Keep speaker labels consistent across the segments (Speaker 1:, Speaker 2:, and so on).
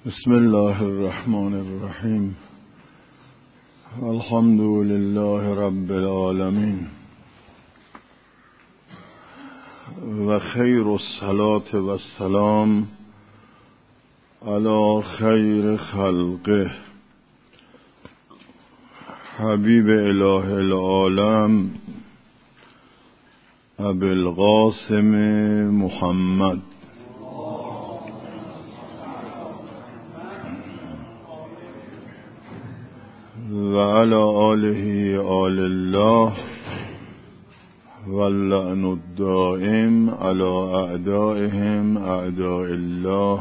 Speaker 1: بسم الله الرحمن الرحیم. الحمد لله رب العالمین و خیر الصلاة و السلام علی خیر خلقه حبیب اله العالم ابی القاسم محمد و علی آله آل الله واللعن الدائم علی اعدائهم اعداء الله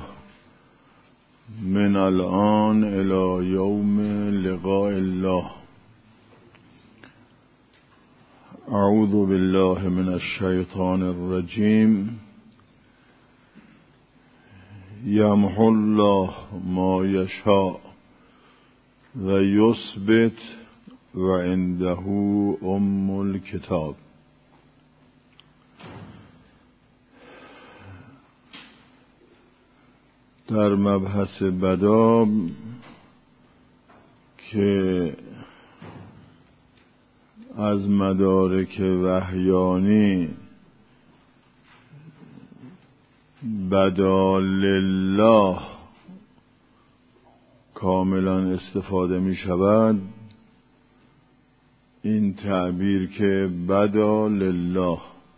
Speaker 1: من الآن الی یوم لقاء الله. اعوذ بالله من الشیطان الرجیم. یمحو الله ما یشاء و یثبت و عنده ام الکتاب. در مبحث بدا که از مدارک وحیانی بدا لله کاملا استفاده می شود، این تعبیر که بدا لله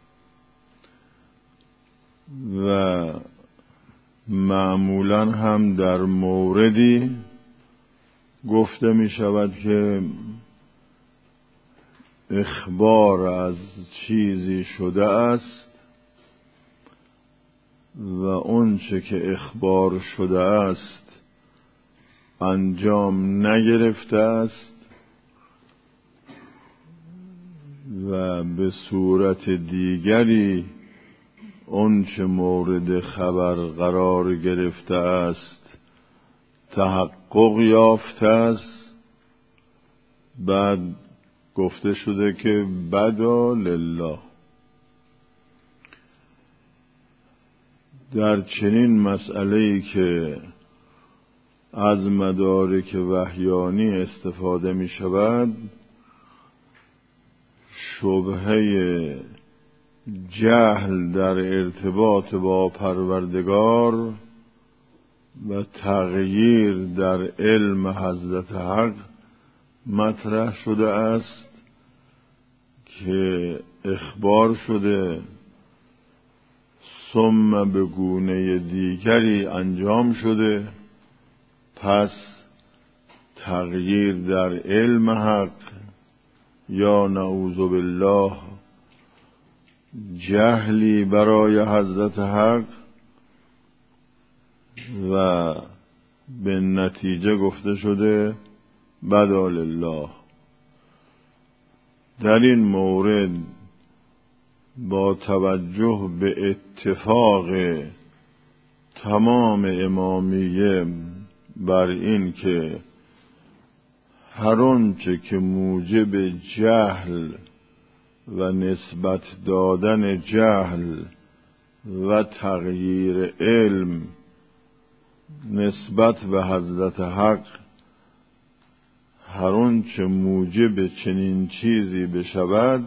Speaker 1: و معمولا هم در موردی گفته می شود که اخبار از چیزی شده است و اون چه که اخبار شده است انجام نگرفته است و به صورت دیگری اون چه مورد خبر قرار گرفته است تحقق یافته است. بعد گفته شده که بدا لله. در چنین مسئله‌ای که از مدارک وحیانی استفاده می شود، شبهه جهل در ارتباط با پروردگار و تغییر در علم حضرت حق مطرح شده است که اخبار شده ثم به گونه دیگری انجام شده، پس تغییر در علم حق یا نعوذ بالله جهلی برای حضرت حق و به نتیجه گفته شده بدا لله. در این مورد با توجه به اتفاق تمام امامیه بر این که هر آنچه که موجب جهل و نسبت دادن جهل و تغییر علم نسبت به حضرت حق هر آنچه موجب چنین چیزی بشود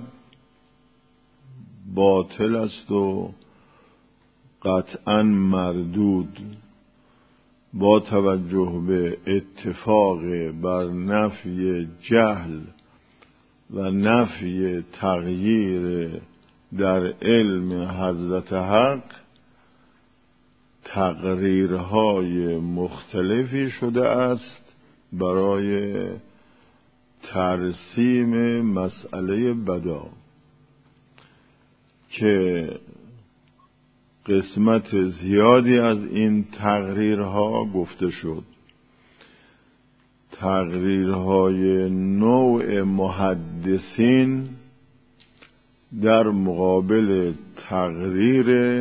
Speaker 1: باطل است و قطعاً مردود، با توجه به اتفاق بر نفی جهل و نفی تغییر در علم حضرت حق تقریرهای مختلفی شده است برای ترسیم مسئله بدا که قسمت زیادی از این تقریرها گفته شد. تقریرهای نوع محدثین در مقابل تقریر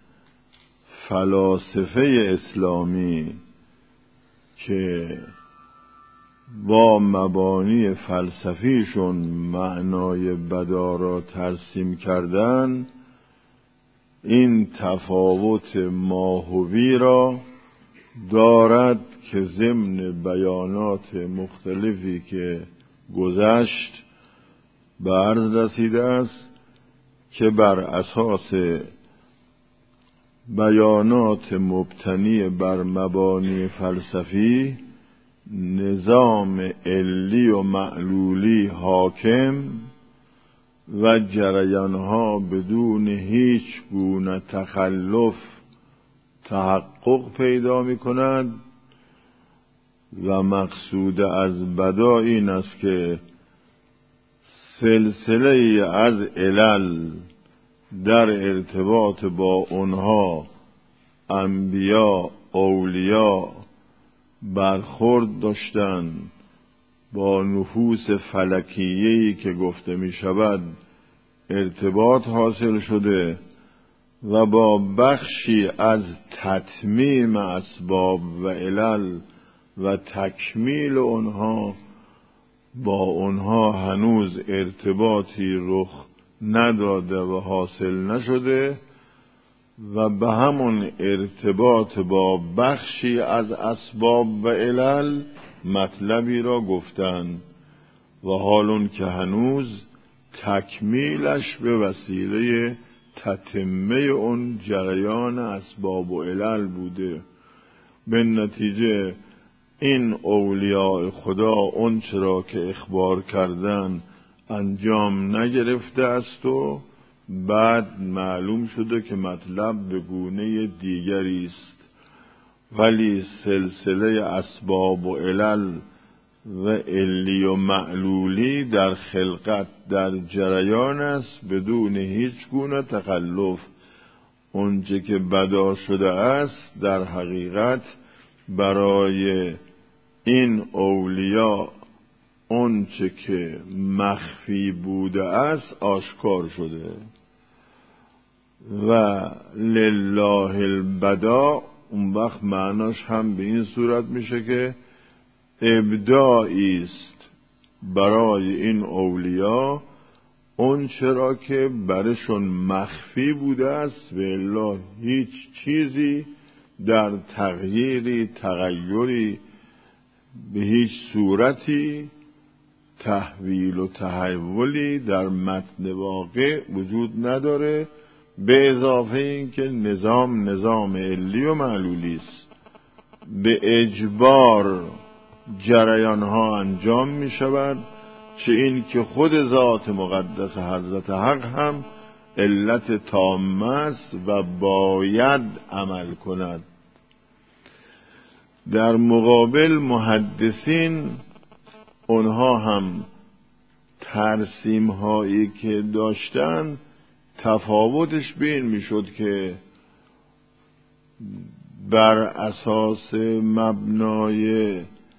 Speaker 1: فلاسفه اسلامی که با مبانی فلسفیشون معنای بدا را ترسیم کردن، این تفاوت ماهوی را دارد که ضمن بیانات مختلفی که گذشت به عرض رسیده است که بر اساس بیانات مبتنی بر مبانی فلسفی نظام علی و معلولی حاکم و جریانها بدون هیچ گونه تخلف تحقق پیدا می کند و مقصود از بدا این است که سلسله از علل در ارتباط با اونها انبیا اولیا برخورد داشتن با نفوس فلکیه‌ای که گفته می شود ارتباط حاصل شده و با بخشی از تتمیم اسباب و علل و تکمیل اونها با اونها هنوز ارتباطی رخ نداده و حاصل نشده و به همون ارتباط با بخشی از اسباب و علل مطلبی را گفتند و حالون که هنوز تکمیلش به وسیله تتمه اون جریان اسباب و علل بوده. به نتیجه این اولیاء خدا اون چرا که اخبار کردن انجام نگرفته است و بعد معلوم شده که مطلب به گونه دیگری است، ولی سلسله اسباب و علل و علی و معلولی در خلقت در جریان است بدون هیچ گونه تخلف. اونچه که بدا شده است در حقیقت برای این اولیاء اونچه که مخفی بوده است آشکار شده و لله البدا. اون وقت معناش هم به این صورت میشه که ابداعی است برای این اولیاء اون چرا که برشون مخفی بوده است و الا هیچ چیزی در تغییری تغیری به هیچ صورتی تحویل و تحولی در متن واقع وجود نداره، به اضافه این که نظام علی و معلولی است. به اجبار جریان ها انجام می شود، چه این که خود ذات مقدس حضرت حق هم علت تامه است و باید عمل کند. در مقابل محدثین اونها هم ترسیم هایی که داشتن تفاوتش بین می شد که بر اساس مبنای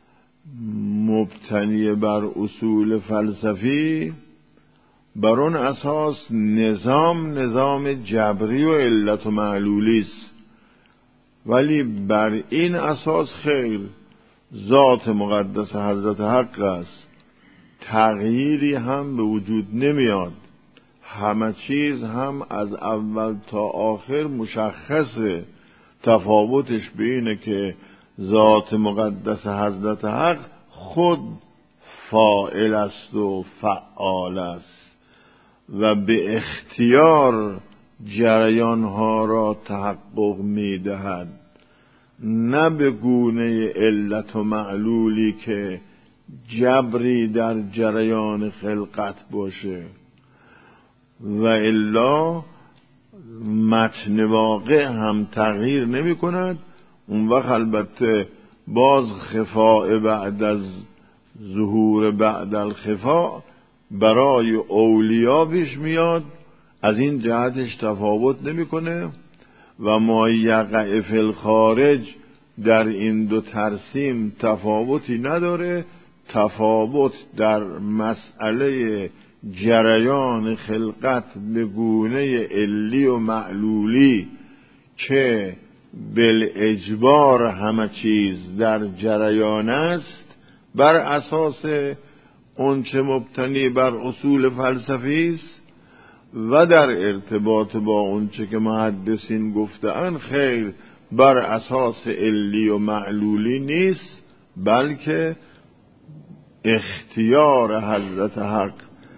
Speaker 1: مبتنی بر اصول فلسفی بر اون اساس نظام جبری و علت و معلولی است، ولی بر این اساس خیر ذات مقدس حضرت حق است، تغییری هم به وجود نمیاد، همه چیز هم از اول تا آخر مشخصه. تفاوتش به اینه که ذات مقدس حضرت حق خود فاعل است و فعال است و به اختیار جریانها را تحقق میدهد، نه به گونه علت و معلولی که جبری در جریان خلقت باشه. و الا متن واقع هم تغییر نمی کند. اون وقت البته باز خفاء بعد از ظهور بعد الخفاء برای اولیا پیش میاد، از این جهتش تفاوت نمی کنه و ما یقع فی الخارج در این دو ترسیم تفاوتی نداره. تفاوت در مسئله جریان خلقت به گونه علی و معلولی که بالاجبار همه چیز در جریان است بر اساس اونچه مبتنی بر اصول فلسفی است و در ارتباط با اونچه که محدثین گفته‌اند خیر بر اساس علی و معلولی نیست، بلکه اختیار حضرت حق،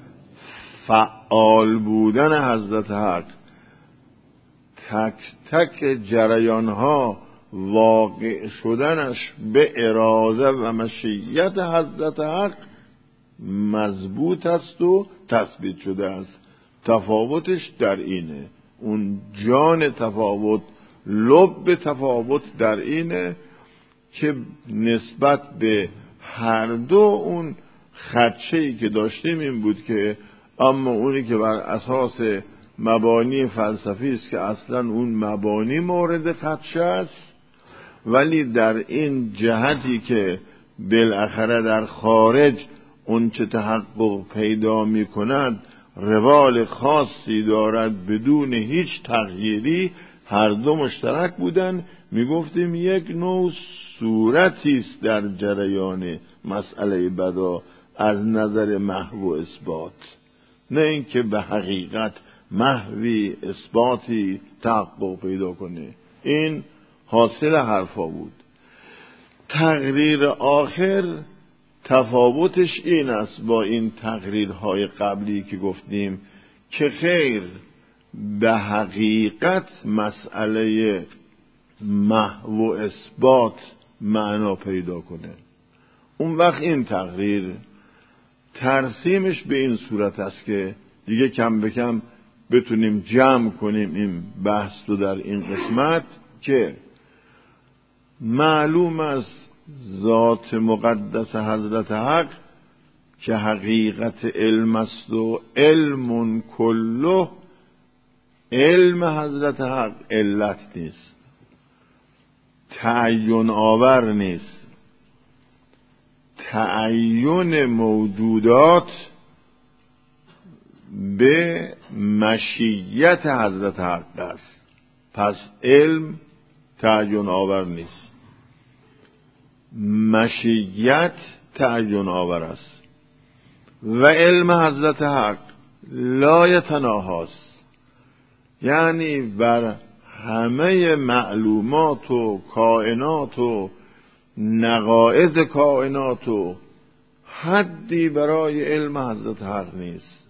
Speaker 1: فعال بودن حضرت حق، تک تک جریانها واقع شدنش به اراده و مشیت حضرت حق مضبوط است و تثبیت شده است. تفاوتش در اینه، اون جان تفاوت، لب تفاوت در اینه که نسبت به هر دو اون خدشه‌ای که داشتیم این بود که اما اونی که بر اساس مبانی فلسفی است که اصلا اون مبانی مورد خدشه است، ولی در این جهتی که بالاخره در خارج اون چه تحقق پیدا می کند روال خاصی دارد بدون هیچ تغییری، هر دو مشترک بودن. می گفتیم یک نوع صورتی است در جریان مسئله بدا از نظر محو و اثبات، نه اینکه به حقیقت محوی اثباتی تحقق پیدا کنه. این حاصل حرفا بود. تقریر آخر تفاوتش این است با این تقریرهای قبلی که گفتیم که خیر به حقیقت مسئله محو و اثبات معنا پیدا کنه. اون وقت این تقریر ترسیمش به این صورت است که دیگه کم به کم بتونیم جمع کنیم این بحث رو در این قسمت که معلوم است ذات مقدس حضرت حق که حقیقت علم است و علم کله، علم حضرت حق علت نیست، تعین آور نیست. تعین موجودات به مشیت حضرت حق است، پس علم تعین آور نیست، مشیت تعین آور است. و علم حضرت حق لا یتناهاست، یعنی بر همه معلومات و کائنات و نقائض کائنات و حدی برای علم حضرت حق نیست.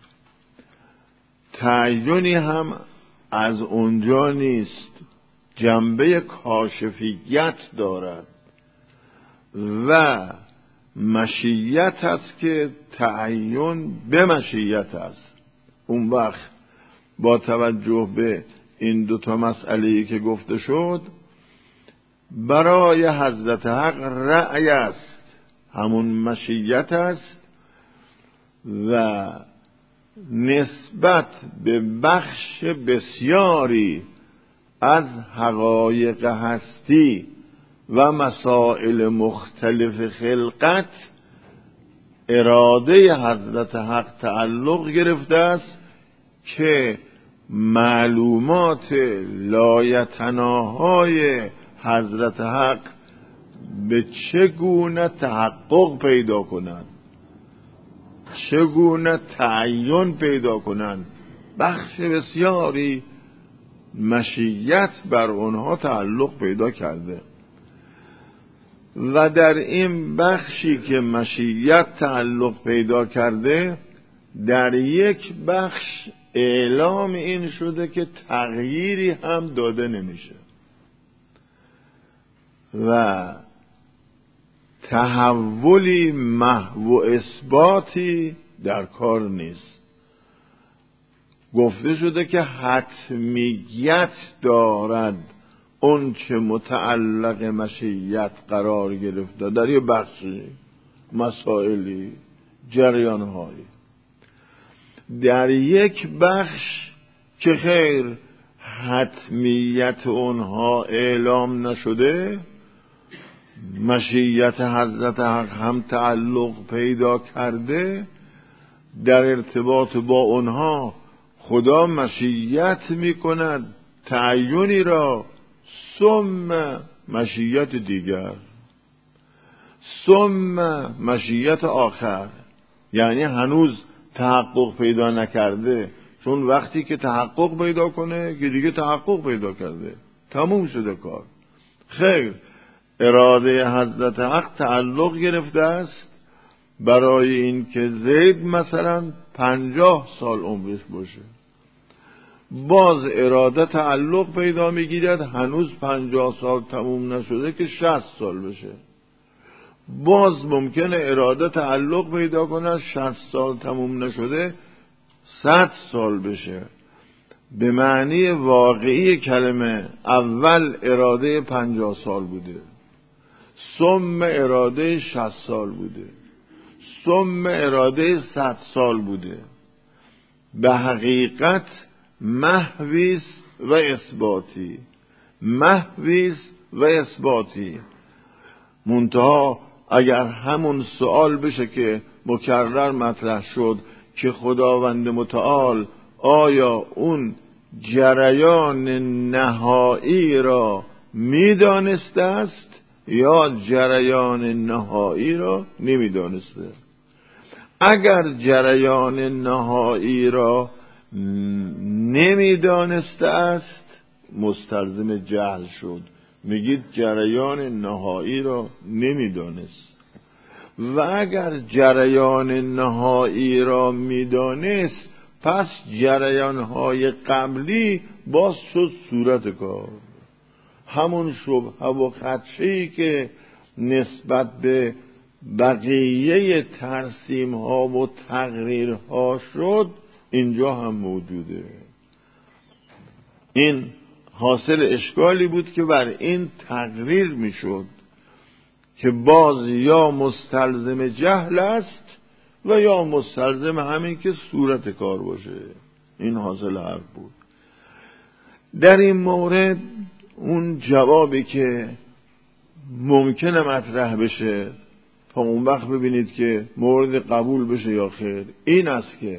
Speaker 1: تعینی هم از اونجا نیست، جنبه کاشفیت دارد و مشیت است که تعین به مشیت است. اون وقت با توجه به این دوتا مسئله‌ای که گفته شد، برای حضرت حق رأی است، همون مشیت است و نسبت به بخش بسیاری از حقایق هستی و مسائل مختلف خلقت اراده حضرت حق تعلق گرفته است که معلومات لایتناهای حضرت حق به چگونه تحقق پیدا کنند، چگونه تعین پیدا کنند. بخش بسیاری مشیت بر اونها تعلق پیدا کرده و در این بخشی که مشیت تعلق پیدا کرده، در یک بخش اعلام این شده که تغییری هم داده نمیشه و تحولی محو و اثباتی در کار نیست. گفته شده که حتمیت دارد اون چه متعلق مشیت قرار گرفته در یه بخشی، مسائلی، جریانهایی. در یک بخش که خیر حتمیت اونها اعلام نشده، مشیت حضرت حق هم تعلق پیدا کرده، در ارتباط با اونها خدا مشیت می کند تعیینی را، ثم مشیت دیگر، ثم مشیت آخر، یعنی هنوز تحقق پیدا نکرده، چون وقتی که تحقق پیدا کنه که دیگه تحقق پیدا کرده، تموم شده کار. خیر، اراده حضرت حق تعلق گرفته است برای این که زید مثلا 50 سال عمرش باشه، باز اراده تعلق پیدا میگیرد هنوز 50 سال تموم نشده که 60 سال بشه، باز ممکنه اراده تعلق پیدا کنه 60 سال تموم نشده 100 سال بشه. به معنی واقعی کلمه اول اراده 50 سال بوده، ثم اراده 60 سال بوده، ثم اراده 100 سال بوده. به حقیقت محویست و اثباتی، محویست و اثباتی. منتها اگر همون سوال بشه که مکرر مطرح شد که خداوند متعال آیا اون جریان نهایی را میدانسته است یا جریان نهایی را نمیدانسته؟ اگر جریان نهایی را نمیدانسته است مستلزم جهل شد، میگید جریان نهایی را نمیدانست. و اگر جریان نهایی را میدانست پس جریانهای قبلی باز شد صورت کار. همون شبهه و خدشه‌ای که نسبت به بقیه ترسیم ها و تقریر ها شد اینجا هم موجوده. این حاصل اشکالی بود که بر این تقریر میشد که باز یا مستلزم جهل است و یا مستلزم همین که صورت کار باشه. این حاصل حرف بود. در این مورد اون جوابی که ممکنه مطرح بشه تا اون وقت ببینید که مورد قبول بشه یا خیر، این است که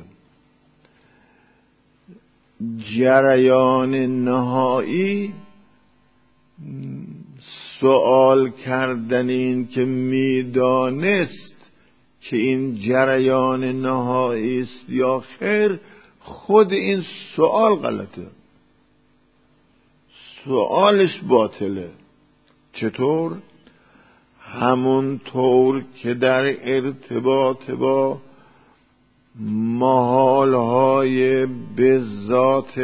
Speaker 1: جریان نهایی سوال کردن این که میدانست که این جریان نهایی است یا خیر، خود این سوال غلطه، سوالش باطله. چطور؟ همون طور که در ارتباط با محالهای به ذات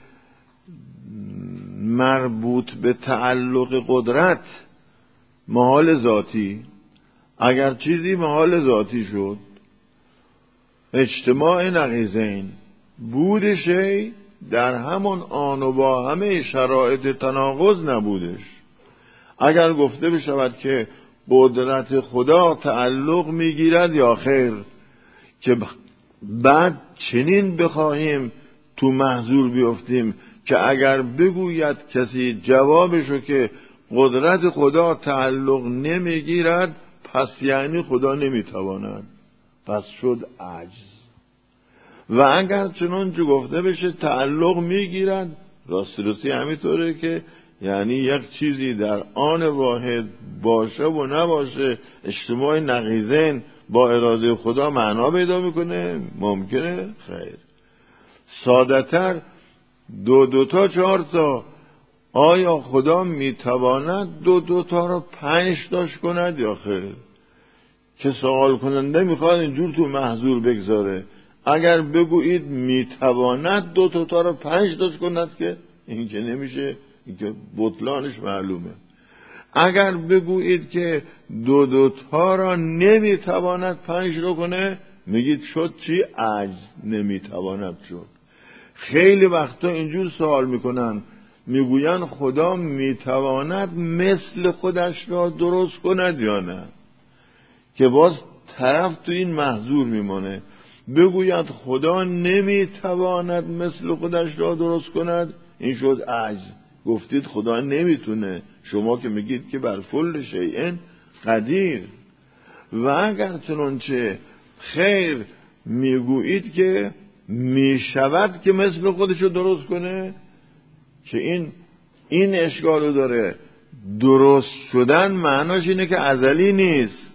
Speaker 1: مربوط به تعلق قدرت، محال ذاتی، اگر چیزی محال ذاتی شد، اجتماع نقیضین، بود شی در همون آن و با همه شرایط تناقض نبودش. اگر گفته بشود که قدرت خدا تعلق میگیرد یا خیر، که بعد چنین بخواهیم تو محظور بیفتیم که اگر بگوید کسی جوابشو که قدرت خدا تعلق نمیگیرد پس یعنی خدا نمیتواند، پس شد عجز. و اگر چنانچه گفته بشه تعلق میگیرد، راستی همینطوره که یعنی یک چیزی در آن واحد باشه و نباشه، اجتماع نقیضین با اراده خدا معنا پیدا میکنه؟ ممکنه؟ خیر. ساده تر دو تا 4 تا، آیا خدا میتواند دو تا رو 5 تاش کند یا خیر؟ که سوال کننده میخواد اینجور تو محظور بگذاره. اگر بگویید میتواند 2 تا رو 5 تاش کند که این که نمیشه، این که بطلانش معلومه. اگر بگویید که 2 تا را نمیتواند 5 رو کنه، میگید شد چی؟ عجز، نمیتواند شد. خیلی وقتا اینجور سوال میکنن، میگوین خدا میتواند مثل خودش را درست کند یا نه، که باز طرف تو این محظور میمونه. بگوید خدا نمیتواند مثل خودش را درست کند، این شد عجز. گفتید خدا نمیتونه، شما که میگید که بر کل شیء قدیر. و اگر چنانچه خیر میگویید که میشود که مثل خودش رو درست کنه، که این اشکالو داره. درست شدن معناش اینه که ازلی نیست،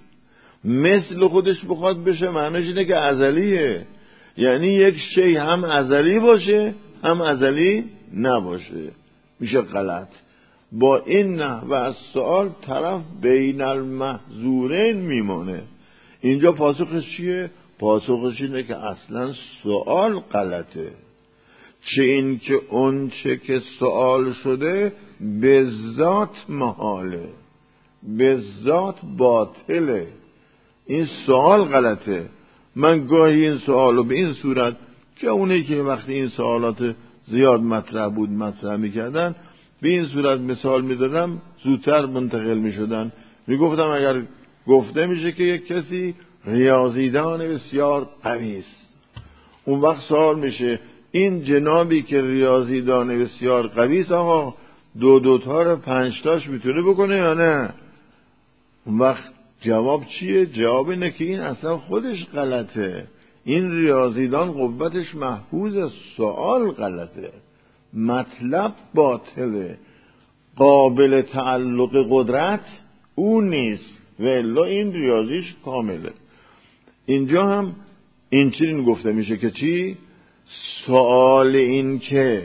Speaker 1: مثل خودش بخواد بشه معناش اینه که ازلیه. یعنی یک شی هم ازلی باشه هم ازلی نباشه، میشه غلط. با این نحوه از سوال طرف بین المحظورین میمونه. اینجا پاسخش چیه؟ پاسخش اینه که اصلا سوال غلطه، چه این که اون چه که سوال شده به ذات محاله، به ذات باطله. این سوال غلطه. من گاهی این سوالو به این صورت که اونی که وقتی این سوالات زیاد مطرح بود مطرح میکردن به این صورت مثال میدادم زودتر منتقل میشدن. میگفتم اگر گفته میشه که یک کسی ریاضیدان بسیار قوی است، اون وقت سوال میشه این جنابی که ریاضیدان بسیار قوی است آقا دو تا رو 5 تاش میتونه بکنه یا نه؟ اون وقت جواب چیه؟ جواب اینه که این اصلا خودش غلطه. این ریاضیدان قوتش محفوظ، سوال غلطه، مطلب باطله، قابل تعلق قدرت اون نیست و الا این ریاضیش کامله. اینجا هم این چنین گفته میشه که چی؟ سوال این که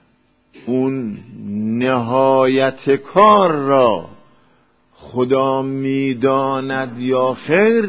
Speaker 1: اون نهایت کار را خدا میداند یا خیر،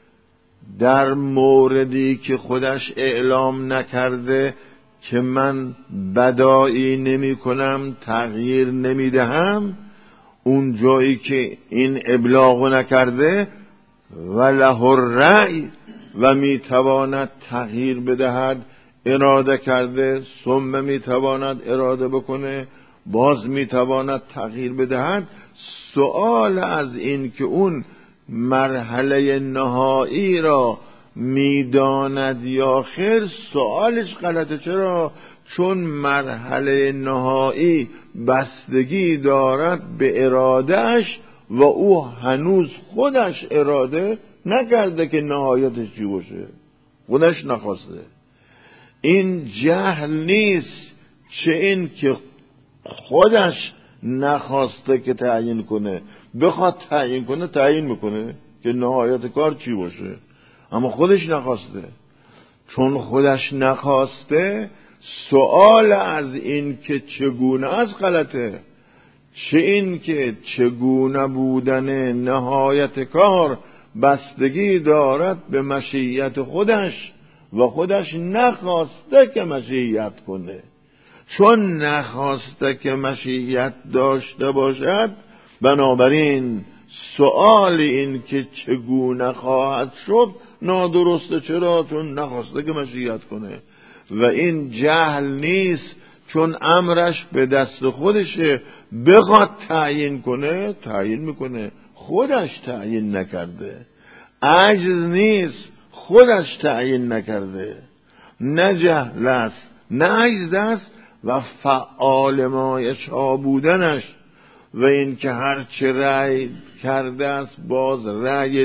Speaker 1: در موردی که خودش اعلام نکرده که من بدایی نمی کنم تغییر نمی دهم، اون جایی که این ابلاغ نکرده و له الرأی و می تواند تغییر بدهد، اراده کرده ثم می تواند اراده بکنه باز می تواند تغییر بدهد. سؤال از این که اون مرحله نهایی را میداند یا خیر سؤالش غلطه. چرا؟ چون مرحله نهایی بستگی دارد به ارادهش و او هنوز خودش اراده نکرده که نهایتش چی باشه، خودش نخواسته. این جهل نیست، چه این که خودش نخواسته که تعیین کنه. بخواد تعیین کنه تعیین میکنه که نهایت کار چی باشه، اما خودش نخواسته. چون خودش نخواسته سؤال از این که چگونه از غلطه، چه این که چگونه بودن نهایت کار بستگی دارد به مشیت خودش و خودش نخواسته که مشیت کنه. چون نخواسته که مشیت داشته باشد، بنابراین سؤال این که چگونه خواهد شد نادرسته. چرا؟ چون نخواسته که مشیت کنه. و این جهل نیست، چون امرش به دست خودشه. بخواد تعیین کنه تعیین میکنه، خودش تعیین نکرده. عجز نیست، خودش تعیین نکرده. نه جهل است نه عجز است و فعال ما یشاء بودنش. و این که هر چه رأی کرده است باز رأی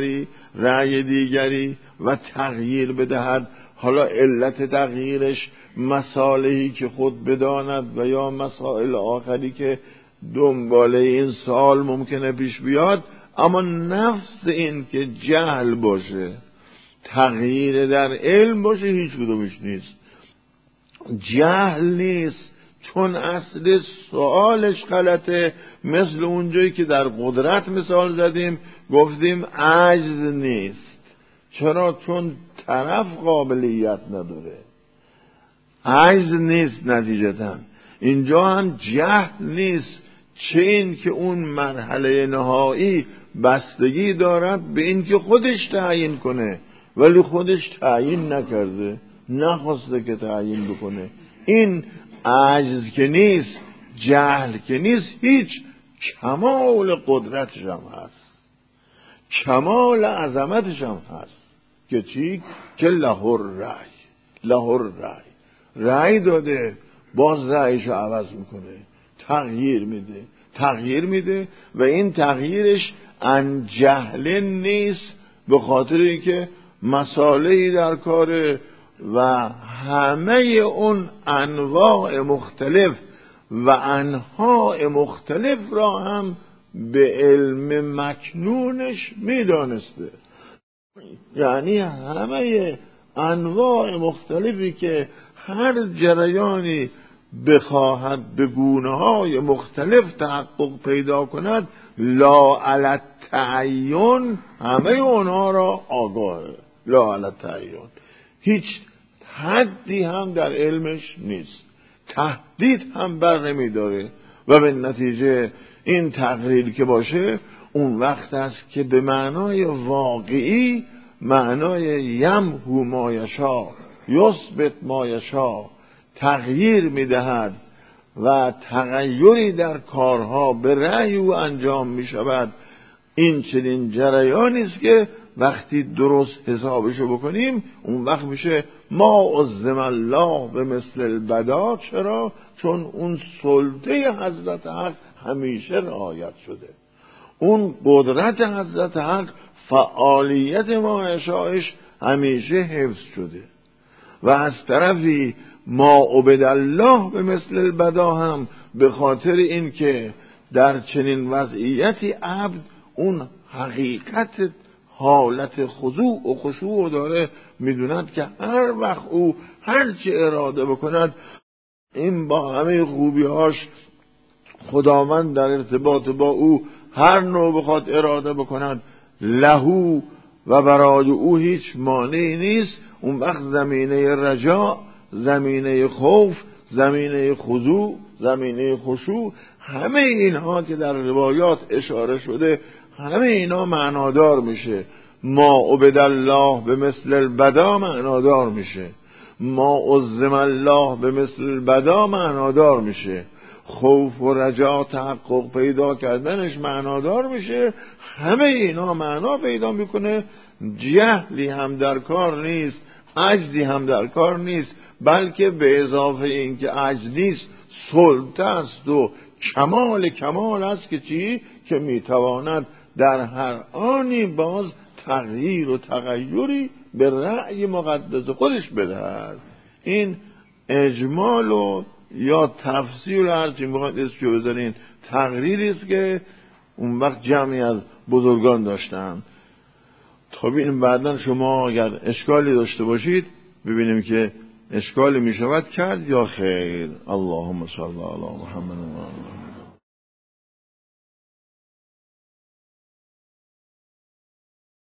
Speaker 1: دیگری و تغییر بدهد. حالا علت تغییرش مسائلی که خود بداند و یا مسائل آخری که دنباله این سوال ممکنه پیش بیاد. اما نفس این که جهل باشه، تغییر در علم باشه، هیچ کدومش نیست. جهل نیست، چون اصل سوالش غلطه. مثل اونجایی که در قدرت مثال زدیم گفتیم عجز نیست. چرا؟ چون طرف قابلیت نداره، عجز نیست. نتیجتاً اینجا هم جهل نیست، چه این که اون مرحله نهایی بستگی دارد به این که خودش تعیین کنه، ولی خودش تعیین نکرده، نخواسته که تعیین بکنه. این عجز که نیست، جهل که نیست، هیچ. کمال قدرتش هم هست، کمال عظمتش هم هست که چی؟ که له الرأی رأی داده، باز رأیشو عوض میکنه، تغییر میده و این تغییرش عن جهل نیست، به خاطر اینکه مسائلی در کار و همه اون انواع مختلف و انواع مختلف را هم به علم مکنونش میدانسته. یعنی همه انواع مختلفی که هر جریانی بخواهد به گونه‌های مختلف تحقق پیدا کند، لا علی التعین همه اونها را آگاهه. لا علی التعین، هیچ حدی هم در علمش نیست، تهدید هم بر نمیداره و به نتیجه این تقریر که باشه اون وقت است که به معنای واقعی، معنای یمحو ما یشاء یثبت ما یشاء، تغییر میدهد و تغییری در کارها به رأی او انجام می شود. این چنین جریانی است که وقتی درست حسابشو بکنیم اون وقت میشه ما عظم الله به مثل البدا. چرا؟ چون اون سلطه حضرت حق همیشه رعایت شده، اون قدرت حضرت حق، فعالیت ما یشاءش همیشه حفظ شده. و از طرفی ما عبد الله به مثل البدا هم به خاطر این که در چنین وضعیتی عبد اون حقیقت حالت خضوع و خشوع داره، میدوند که هر وقت او هر چه اراده بکند این با همه خوبی‌هاش خداوند در ارتباط با او هر نوع بخواد اراده بکند لهو و برای او هیچ مانعی نیست. اون وقت زمینه رجا، زمینه خوف، زمینه خضوع، زمینه خشوع، همه اینها که در روایات اشاره شده همه اینا معنادار میشه. ما عبد الله به مثل البدا معنادار میشه، ما عظم الله به مثل البدا معنادار میشه، خوف و رجا تحقق پیدا کردنش معنادار میشه. همه اینا معنا پیدا میکنه. جهلی هم در کار نیست، عجزی هم در کار نیست، بلکه به اضافه این که عجز نیست سلطه است و کمال است که چی؟ که میتواند در هر آنی باز تغییر و تغییری به رأی مقدس خودش بدهد. این اجمال و یا تفسیر هرچی میخواید اسمشو بذارین تقریری است که اون وقت جمعی از بزرگان داشتن. تا ببینیم بعداً شما اگر اشکالی داشته باشید ببینیم که اشکالی میشود کرد یا خیر. اللهم صل علی محمد و